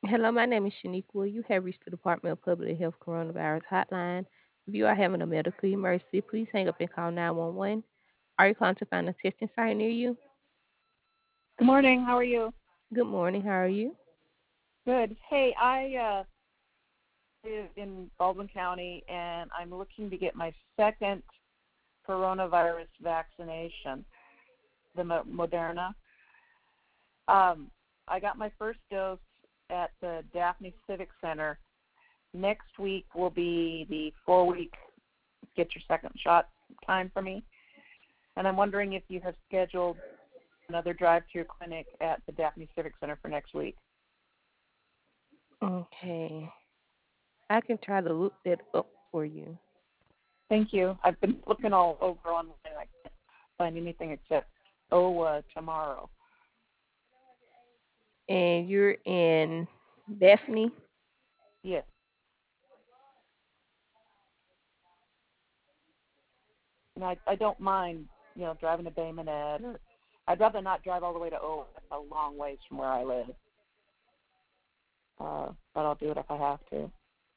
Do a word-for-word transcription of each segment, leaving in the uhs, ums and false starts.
Hello, my name is Shaniqua. You have reached the Department of Public Health Coronavirus Hotline. If you are having a medical emergency, please hang up and call nine one one. Are you calling to find a testing site near you? Good morning. How are you? Good morning. How are you? Good. Hey, I uh, live in Baldwin County, and I'm looking to get my second coronavirus vaccination, the Mo- Moderna. Um, I got my first dose at the Daphne Civic Center. Next week will be the four-week get your second shot time for me, and I'm wondering if you have scheduled another drive-through clinic at the Daphne Civic Center for next week. Okay. I can try to look that up for you. Thank you. I've been looking all over online. I can't find anything except oh uh, tomorrow. And you're in Daphne? Yes. And I I don't mind you know driving to Bay Minette, or I'd rather not drive all the way to O. That's a long ways from where I live. Uh, but I'll do it if I have to.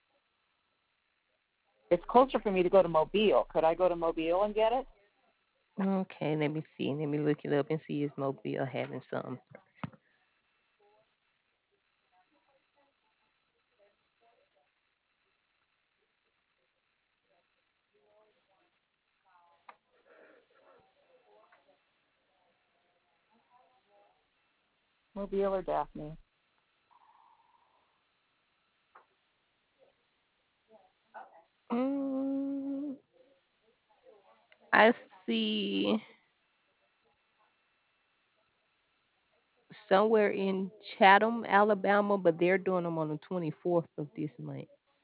It's closer for me to go to Mobile. Could I go to Mobile and get it? Okay, let me see. Let me look it up and see if Mobile having some. Mobile or Daphne? Mm, I see somewhere in Chatham, Alabama, but they're doing them on the twenty-fourth of this month.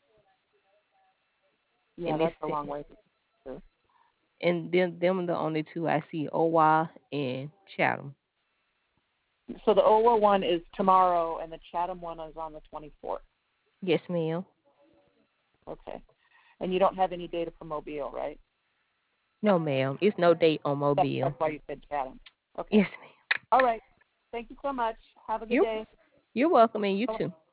Yeah, And it's that's a long way. To and then them are the only two I see, Owa and Chatham. So the O W A one is tomorrow, and the Chatham one is on the twenty-fourth. Yes, ma'am. Okay. And you don't have any data for Mobile, right? No, ma'am. It's no date on That, Mobile. that's why you said Chatham. Okay. Yes, ma'am. All right. Thank you so much. Have a good You're day. you're welcome, and you Bye. too.